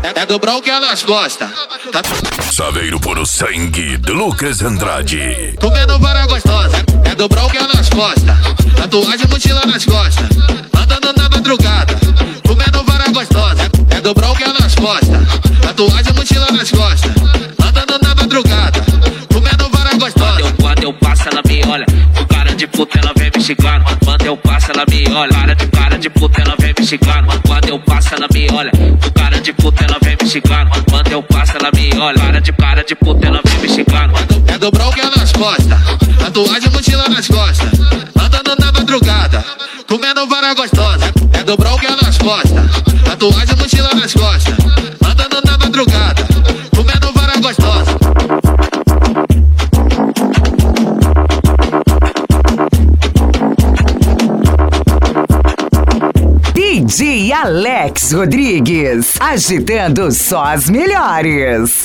É dobrão que elas gostam. Saveiro puro sangue do Lucas Andrade. Comendo vara gostosa. É dobrão que elas gostam. Tatuagem, mochila nas costas. Andando na madrugada. Comendo vara gostosa. É dobrão que elas gostam. Tatuagem, mochila nas costas. Andando na madrugada. Comendo vara gostosa. Quando eu passo ela me olha. Com cara de puta ela vem me xingando. Quando eu passo ela me olha. Cara de puta ela vem me xingando. Quando eu passo ela me olha. Com cara de puta ela vem me xingando. Quando eu passo ela me olha. Cara de puta ela vem me xingando. É dobrão que elas gostam. Tatuagem, mochila nas costas. Andando na madrugada. Comendo vara gostosa. É dobrão que elas gostam. Tatuagem, mochila nas costas. Andando na madrugada. Comendo vara gostosa. DJ Alex Rodrigues, agitando só as melhores.